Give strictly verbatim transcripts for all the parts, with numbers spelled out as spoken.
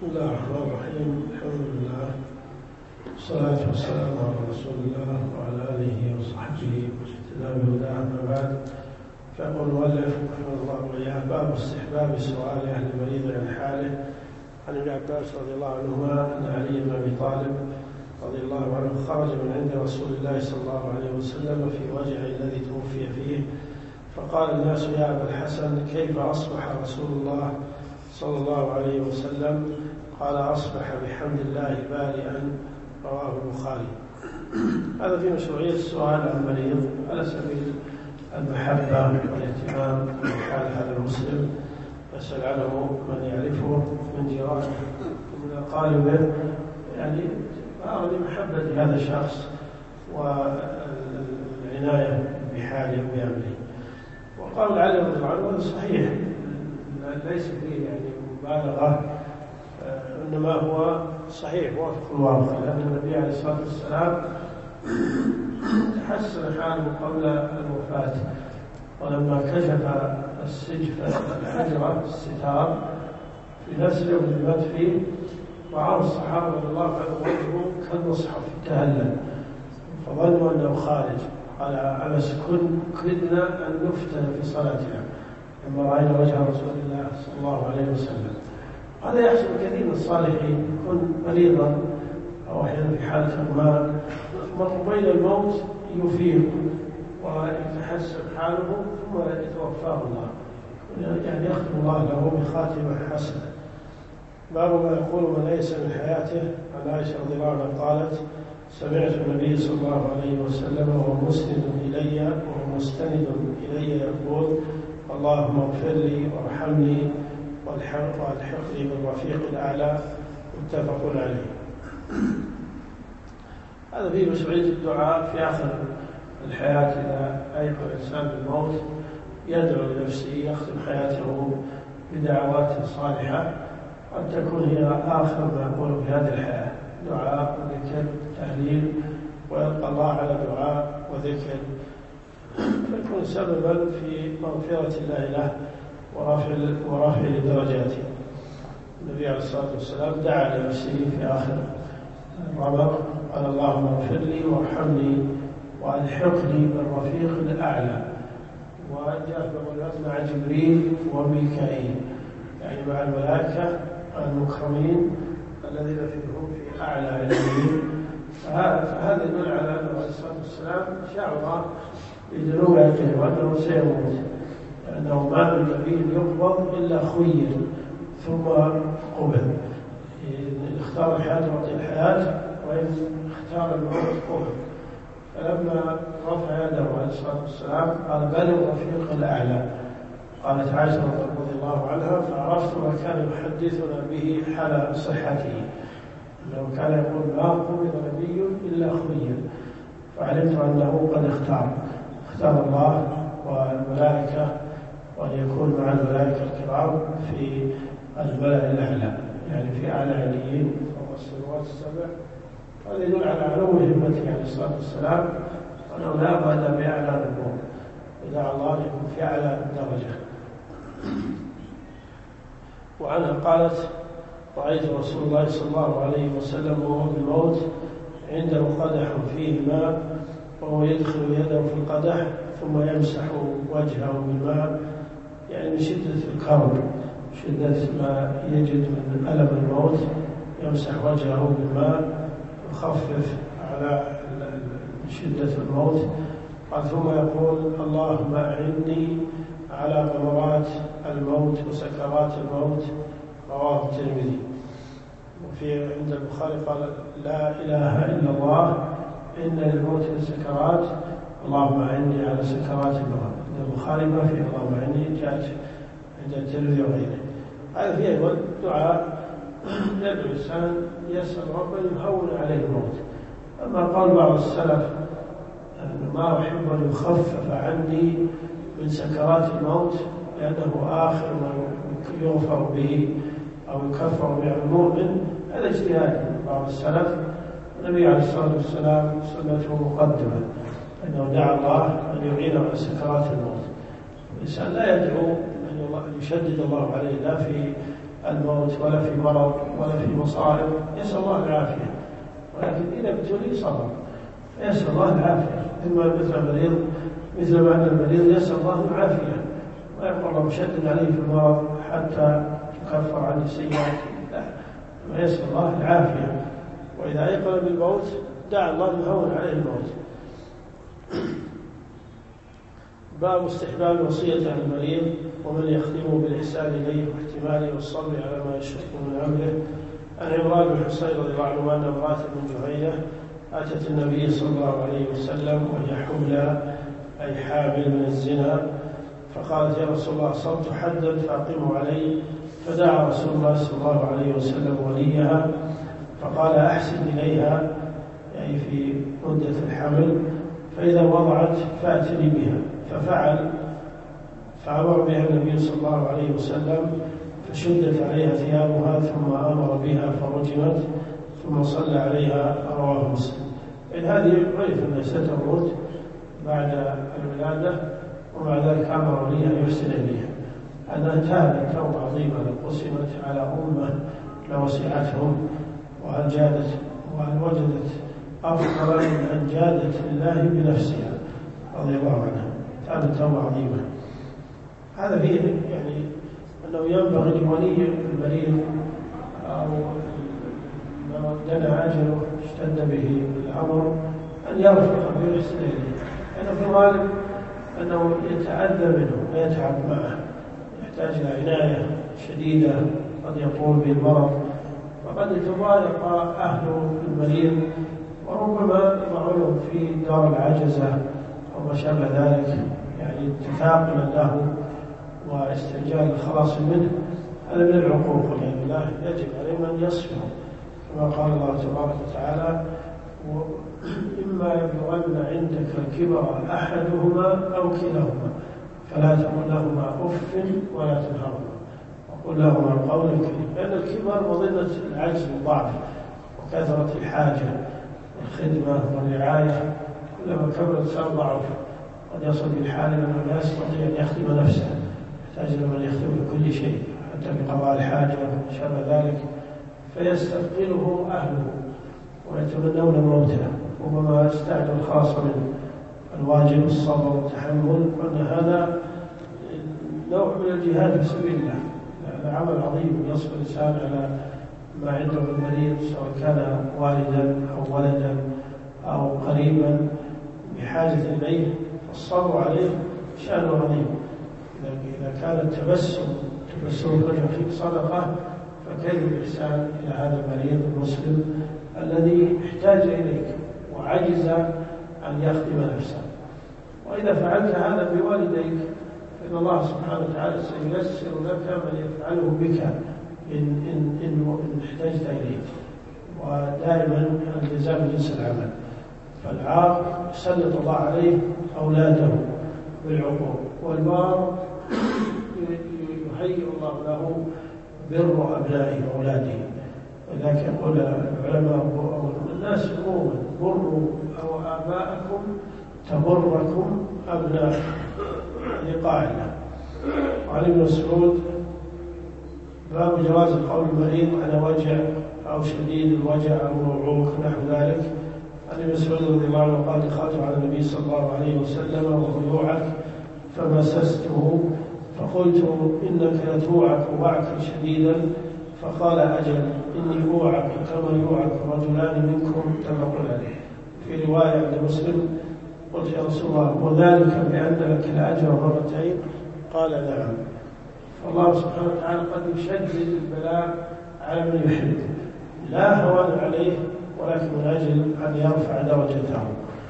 بسم الله الرحمن الرحيم. الحمد لله والصلاة والسلام على رسول الله وعلى آله وصحبه واهتدى بهداه. أما بعد، فيقول المؤلف رحمه الله وإياه: باب استحباب سؤال أهل المريض عن حاله. عن ابن عباس رضي الله عنهما أن علي بن أبي طالب رضي الله عنه خرج من عند رسول الله صلى الله عليه وسلم في وجعه الذي توفي فيه، فقال الناس: يا أبا الحسن، كيف أصبح رسول الله صلى الله عليه وسلم؟ قال: أصبح بحمد الله بارئا. رواه البخاري. هذا في مشروعية السؤال عن المريض على سبيل المحبة والاهتمام بحال هذا المسلم، يسأل عنه من يعرفه من جيرانه ومن أقاربه، يعني لمحبة هذا الشخص والعناية بحاله وبأمره. وقال علي رضي الله عنه: هذا صحيح، ليس فيه يعني مبالغة، إنما هو صحيح وافق الواقع، لأن النبي عليه الصلاة والسلام تحسن حاله قبل الوفاة، ولما كشف السجف الحجرة الستار في نفس اليوم اللي مات فيه، رأى الصحابة رضي الله عنهم وجهه كالمصحف تهلل، فظنوا أنه خارج. قال: أمس كدنا أن نفتن في صلاتنا لما رأينا وجه رسول الله صلى الله عليه وسلم. هذا يحصل كثير من الصالحين، يكون مريضا أو أحيانا في حالة إغماء، مر بين الموت يفيق ويتحسن حاله ثم يتوفاه الله، يعني يختم الله له بخاتمة حسنة. باب ما يقول من ليس من حياته. عن عائشة رضي الله عنها قالت: سمعت النبي صلى الله عليه وسلم وهو مسند إلي وهو مستند إلي يقول: اللهم اغفر لي وارحمني والحقني بالرفيق الأعلى. متفق عليه. هذا فيه مشروعية الدعاء في آخر الحياة. إذا أيقظ الإنسان بالموت يدعو لنفسه، يختم حياته بدعوات صالحة قد تكون هي آخر ما يقوله في هذه الحياة، دعاء وذكر تهليل، ويلقى الله على دعاء وذكر، فيكون سببا في مغفرة الله له ورفع ورفع درجاته. النبي عليه الصلاة والسلام دعا لنفسه في آخر الرمق، قال: اللهم اغفر لي وارحمني والحقني بالرفيق الأعلى. وجاء في مع جبريل وميكائيل، يعني مع الملائكة المكرمين الذين فيهم في أعلى علمين. فهذا يدل على أنه عليه الصلاة والسلام شعر بدنو أجله وأنه سيموت، لأنه ما من نبي يقبض إلا خير ثم قبل. إن اختار الحياة وقت الحياة، وإن اختار الموت قبل. فلما رفع يده عليه الصلاة والسلام قال: بل الرفيق الأعلى. قالت عائشة رضي الله عنها: فعرفت ما كان يحدثنا به حال صحته، أنه كان يقول: ما قبض نبي إلا خير. فعلمت أنه قد اختار اختار الله والملائكة، وأن يكون مع الملائكة الكرام في الملأ الأعلى، يعني في أعلى عليين فوق السماوات السبع. هذا يدل على علو همته عليه الصلاة والسلام، وأنه لا بد بأعلى الأمور، ودعا الله أن يكون في أعلى درجة. وعنها قالت: رأيت رسول الله صلى الله عليه وسلم وهو بالموت عنده قدح فيه ماء، وهو يدخل يده في القدح ثم يمسح وجهه بالماء، يعني من شدة الكرب، شدة ما يجد من ألم الموت، يمسح وجهه بالماء يخفف على شدة الموت. قال: ثم يقول: اللهم أعني على غمرات الموت وسكرات الموت. رواه الترمذي. وفي عند البخاري قال: لا إله إلا الله إن للموت لسكرات اللهم أعني على سكرات الموت. عند البخاري ما فيه اللهم أعني، جاءت عند الترمذي وغيره. هذا فيه أيضا دعاء يدعو الإنسان يسأل ربه يهون عليه الموت. أما قال بعض السلف: ما أحب أن يخفف عني من سكرات الموت لأنه آخر ما يغفر به أو يكفر به المؤمن، هذا اجتهاد من بعض السلف. النبي عليه الصلاة والسلام سنته مقدمة، أنه دعا الله أن يعينه على سكرات الموت. الإنسان لا يدعو أن يشدد الله عليه لا في الموت ولا في مرض ولا في مصائب يسأل الله العافية، ولكن إذا ابتلي صبر فيسأل الله العافية. إما مثل المريض مثل ما أن المريض يسأل الله العافية ويقول الله مشدد عليه في المرض حتى تكفر عنه سيئاته، لا، ويسأل الله العافية. وإذا أيقن بالموت دعا الله يهون عليه الموت. باب استحباب وصية عن المريض ومن يخدمه بالإحسان إليه واحتماله والصبر على ما يشق من أمره. عن عمران بن حصين رضي الله عنه أن امرأة من جهينة أتت النبي صلى الله عليه وسلم وهي حملى أي حامل من الزنا، فقالت يا رسول الله صرت حدا فأقيمه علي، فدعا رسول الله صلى الله عليه وسلم وليها فقال أحسن إليها يعني في مدة الحمل، فإذا وضعت فأتني بها، ففعل، فأمر بها النبي صلى الله عليه وسلم فشدت عليها ثيابها ثم أمر بها فرجمت ثم صلى عليها، رواه مسلم. إن هذه عرف أنها ستموت بعد الولادة، ومع ذلك أمر وليها أن يحسن إليها، أنها انتهت توبة عظيمة لو قسمت على أمة لوسعتهم، وهل جادت وهل وجدت أفضل من أن جادت لله بنفسها رضي الله عنها، كانت توبة عظيمة. هذا فيه يعني أنه ينبغي لولي المريض أو من دنا أجله اشتد به الأمر أن يرفق ويحسن إليه، لأنه في الغالب أنه يتأذى منه ويتعب معه، يحتاج إلى عناية شديدة، قد يطول به المرض وقد يتضايق أهله المريض، وربما يضعونه في دار العجزة أو ما شابه ذلك، يعني تثاقلا له واستعجال الخلاص منه. هذا من العقوق والعياذ بالله، يجب عليه من يصفه كما قال الله تبارك وتعالى إما يبلغن عندك الكبر أحدهما أو كلاهما فلا تقل لهما أف ولا تنهرهما وقل لهما قولا كريما، لأن الكبر مظنة العجز والضعف وكثرة الحاجة والخدمة والرعاية، كلما كبرت صار ضعف، قد يصل بالحال أنه لا يستطيع أن يخدم نفسه، يحتاج لمن يخدم كل شيء حتى بقضاء الحاجة وشابه ذلك، فيستثقله أهله ويتمنون موته، ربما يستعجل الخاص من الواجب الصبر والتحمل، وأن هذا نوع من الجهاد في سبيل الله، هذا عمل عظيم يصبر الإنسان على ما عنده من مريض سواء كان والدا أو ولدا أو قريبا بحاجة إليه، فالصبر عليه شأن عظيم. إذا كان التبسم تبسم الرجل فيك صدقة، فكيف الإحسان إلى هذا المريض المسلم الذي احتاج إليك وعجز أن يخدم نفسه. وإذا فعلت هذا بوالديك فإن الله سبحانه وتعالى سييسر لك من يفعله بك إن, إن, إن, إن احتجت إليه، ودائما الالتزام بجنس العمل. فالعاق يسلط الله عليه أولاده بالعقوق، والبار يهيئ الله له بر أبنائه وأولاده. ولذلك يقول العلماء الناس عموما بروا أو آباءكم تبركم أبنائكم، هذه قاعدة. وعن ابن مسعود باب جواز قول المريض أنا وجع أو شديد الوجع أو موعوك نحو ذلك. عن ابن مسعود رضي الله عنه قال دخلت على النبي صلى الله عليه وسلم وهو يوعك فمسسته فقلت إنك لتوعك وعكا شديدا، فقال أجل إني أوعك كما يوعك رجلان منكم متفق عليه. في رواية عند مسلم قلت يا رسول الله وذلك بأن لك الأجر مرتين؟ قال نعم. فالله سبحانه وتعالى قد يشدد البلاء على من يحب، لا هوان عليه ولكن من أجل أن يرفع درجته.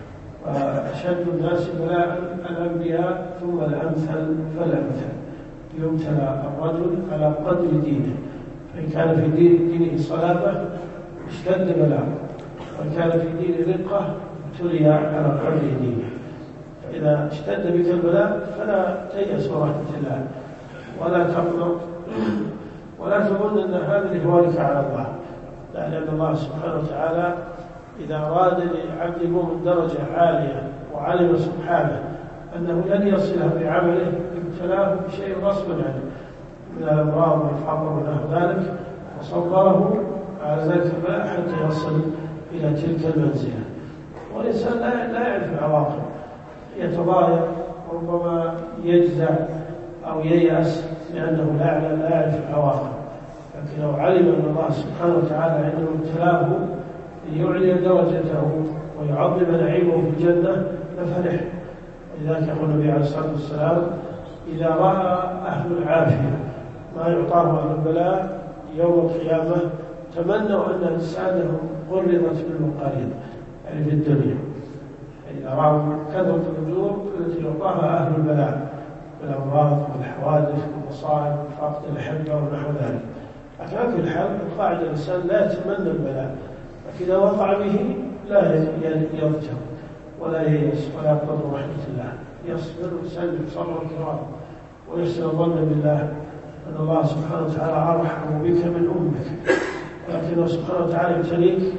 وأشد الناس بلاء الأنبياء ثم الأمثل فالأمثل، يبتلى الرجل على قدر دينه، فإن كان في دين دينه صلابة اشتد بلاء، وإن كان في دينه رقة ابتلي على قدر دينه. فإذا اشتد بك البلاء فلا تيأس رحمة الله ولا تقنط ولا تظن أن هذا لهوانك على الله، لا، لأن الله سبحانه وتعالى إذا أراد لعبد المؤمن درجة عالية وعلم سبحانه أنه لن يصلها بعمله ابتلاه بشيء غصبا عنه من الأمراض والفقر ونحو ذلك، وصبره على ذلك البلاء حتى يصل إلى تلك المنزلة. والإنسان لا لا يعرف العواقب، يتضايق وربما يجزع أو ييأس لأنه لا لا يعرف العواقب. لكن لو علم أن الله سبحانه وتعالى عنده ابتلاه ليعلي درجته ويعظم نعيمه في الجنة لفرح. ولذلك يقول النبي عليه الصلاة والسلام: إذا رأى أهل العافية ما يعطاه أهل البلاء يوم القيامة تمنوا أن أجسادهم غرضت بالمقاريض، يعني في الدنيا. إذا رأوا كثرة الأجور التي يعطاها أهل البلاء بالأمراض والحوادث والمصائب وفقد الأحبة ونحو ذلك. لكن على كل حال القاعدة الإنسان لا يتمنى البلاء، لكن إذا وقع به لا يرجع ولا ييأس ولا يقتضي رحمة الله، يصبر ويسلم صبرا كرام ويحسن الظن بالله أن الله سبحانه وتعالى أرحم بك من أمك، ولكنه سبحانه وتعالى يبتليك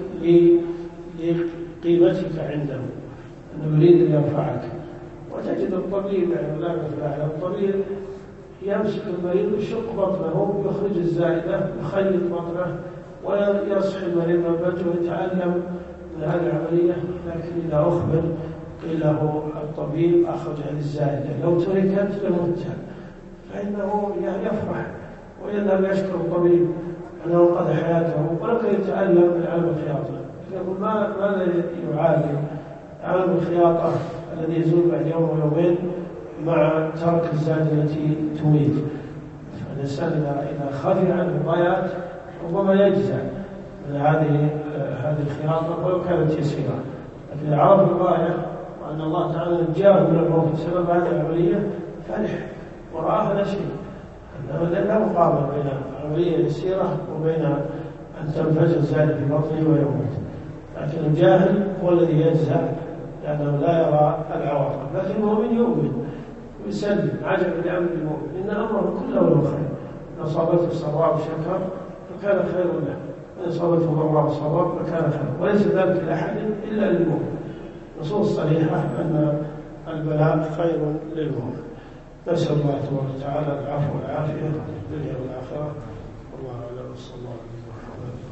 لقيمتك عنده، أنه يريد أن يرفعك. وتجد الطبيب يعني لا مثل الطبيب يمسك المريض ويشق بطنه ويخرج الزائدة يخيط بطنه ويصحي المريض من بطنه ويتعلم من هذه العملية. لكن إذا أخبر قيل له الطبيب أخرج هذه الزائدة لو تركت لمت، فإنه يفرح ويذهب يشكر الطبيب أنه أنقذ حياته ولكن يتعلم من علم الخياطة. يقول ما ماذا يعالج علم الخياطة الذي يزول بعد يوم ويومين مع ترك الزاد التي تميت. فالإنسان إذا خفي عنه الضيات ربما يجزع من هذه هذه الخياطة ولو كانت يسيرة، لكن إذا عرف الغاية وأن الله تعالى نجاه من الموت بسبب هذه العملية فرح ورآها لا شيء. أنه لا مقابل بين عملية يسيرة وبين أن تنفجر الزاد في بطنه ويموت. لكن الجاهل هو الذي يجزع لأنه لا يرى العواقب. لكن المؤمن يؤمن ويسلم عجب لأمر المؤمن إن أمره كله له خير. إن أصابته سراء شكر فكان خير له، وإن أصابته ضراء صبر فكان خير، وليس ذلك لأحد إلا للمؤمن. نصوص صريحة أن البلاء خير للمؤمن. نسأل الله تبارك وتعالى العفو والعافية في الدنيا والآخرة. والله أعلم. صلى الله عليه وسلم.